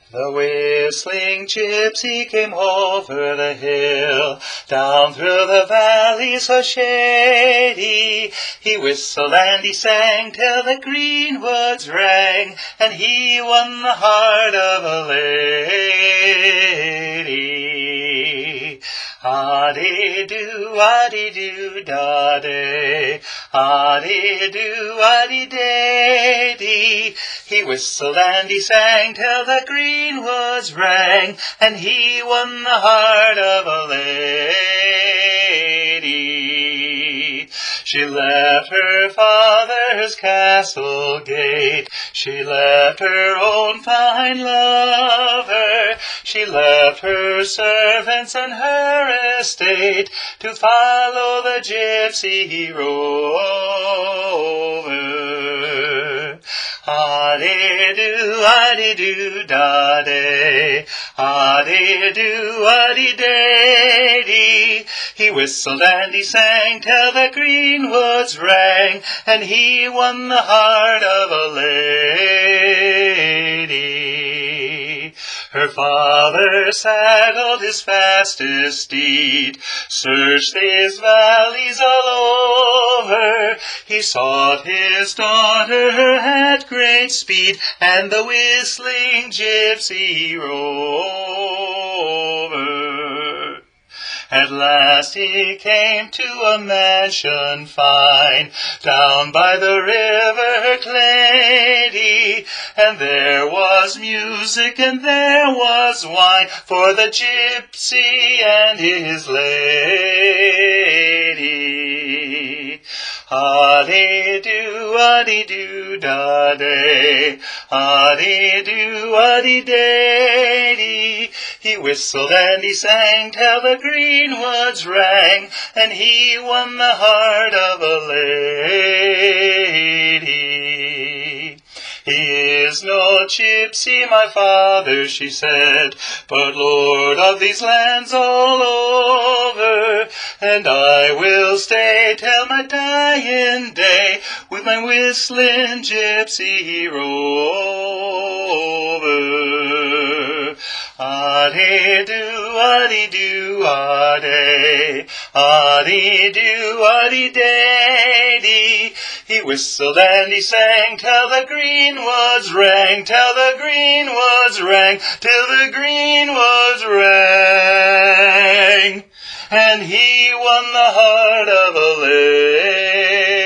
The whistling gypsy came over the hill, down through the valley so shady. He whistled and he sang till the green woods rang, and he won the heart of a lady. Ah-dee-doo, ah-dee-doo, da-day, ah-dee-doo, ah-dee-day-dee. He whistled and he sang till the green woods rang, and he won the heart of a lady. She left her father's castle gate, she left her own fine lover, she left her servants and her estate to follow the gypsy rover. Ah-dee-doo, ah-dee-doo, da-day, ah-dee-doo, ah-dee-day-dee. He whistled and he sang till the green woods rang, and he won the heart of a lady. Her father saddled his fastest steed, searched these valleys all over. He sought his daughter at great speed, and the whistling gypsy rover. At last he came to a mansion fine, down by the river Clady, and there was music and there was wine for the gypsy and his lady. Ah-dee-doo, ah-dee-doo, da-day, ah-dee-doo, ah-dee-day-dee. He whistled and he sang till the green woods rang, and he won the heart of a lady. He is no gypsy, my father, she said, but lord of these lands all over, and I will stay till my dying day with my whistling gypsy rover. Ah-dee-doo, ah-dee-doo, ah-day, ah-dee-doo, ah-dee-day-dee. He whistled and he sang till the green woods rang, till the green woods rang, till the green woods rang, and he won the heart of a lady.